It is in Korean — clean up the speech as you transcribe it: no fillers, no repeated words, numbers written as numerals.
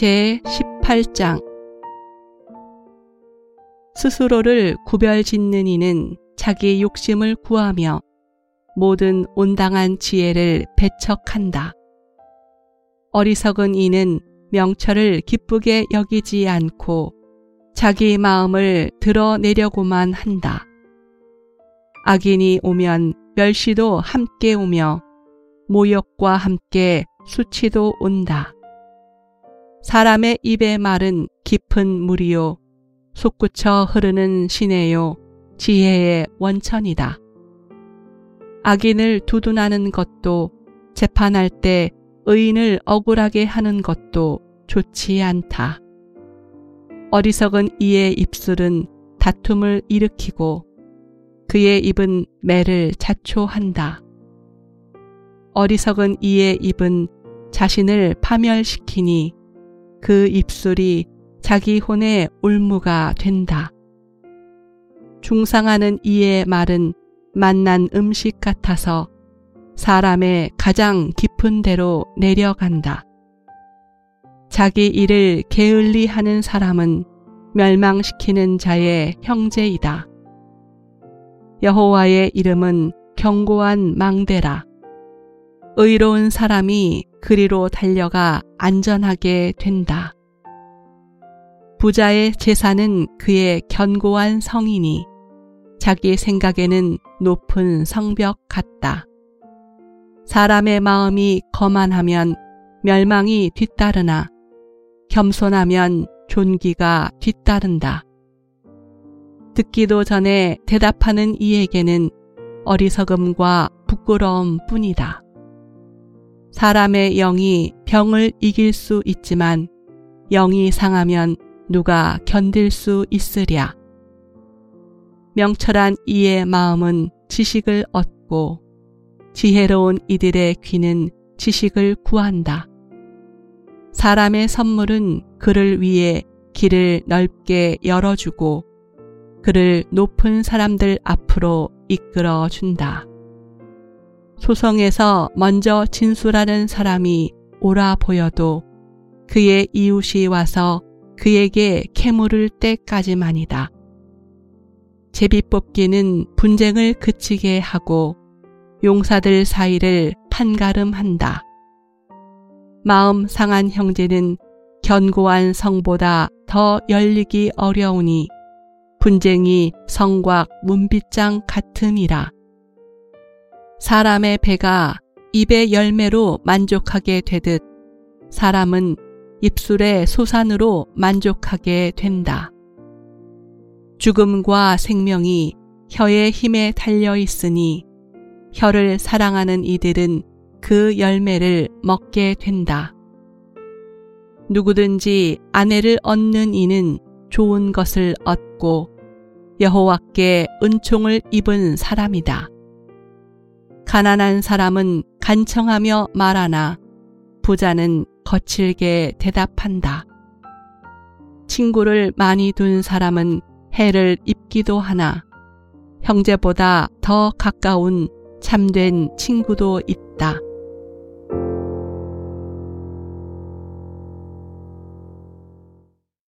제18장 스스로를 구별짓는 이는 자기 욕심을 구하며 모든 온당한 지혜를 배척한다. 어리석은 이는 명철을 기쁘게 여기지 않고 자기 마음을 드러내려고만 한다. 악인이 오면 멸시도 함께 오며 모욕과 함께 수치도 온다. 사람의 입의 말은 깊은 물이요 솟구쳐 흐르는 시내요 지혜의 원천이다. 악인을 두둔하는 것도 재판할 때 의인을 억울하게 하는 것도 좋지 않다. 어리석은 이의 입술은 다툼을 일으키고 그의 입은 매를 자초한다. 어리석은 이의 입은 자신을 파멸시키니 그 입술이 자기 혼의 올무가 된다. 중상하는 이의 말은 맛난 음식 같아서 사람의 가장 깊은 데로 내려간다. 자기 일을 게을리 하는 사람은 멸망시키는 자의 형제이다. 여호와의 이름은 견고한 망대라. 의로운 사람이 그리로 달려가 안전하게 된다. 부자의 재산은 그의 견고한 성이니 자기 생각에는 높은 성벽 같다. 사람의 마음이 거만하면 멸망이 뒤따르나 겸손하면 존귀가 뒤따른다. 듣기도 전에 대답하는 이에게는 어리석음과 부끄러움 뿐이다. 사람의 영이 병을 이길 수 있지만 영이 상하면 누가 견딜 수 있으랴. 명철한 이의 마음은 지식을 얻고 지혜로운 이들의 귀는 지식을 구한다. 사람의 선물은 그를 위해 길을 넓게 열어주고 그를 높은 사람들 앞으로 이끌어준다. 소송에서 먼저 진술하는 사람이 옳아 보여도 그의 이웃이 와서 그에게 캐물을 때까지만이다. 제비뽑기는 분쟁을 그치게 하고 용사들 사이를 판가름한다. 마음 상한 형제는 견고한 성보다 더 열리기 어려우니 분쟁이 성곽 문빗장 같음이라. 사람의 배가 입의 열매로 만족하게 되듯 사람은 입술의 소산으로 만족하게 된다. 죽음과 생명이 혀의 힘에 달려 있으니 혀를 사랑하는 이들은 그 열매를 먹게 된다. 누구든지 아내를 얻는 이는 좋은 것을 얻고 여호와께 은총을 입은 사람이다. 가난한 사람은 간청하며 말하나 부자는 거칠게 대답한다. 친구를 많이 둔 사람은 해를 입기도 하나 형제보다 더 가까운 참된 친구도 있다.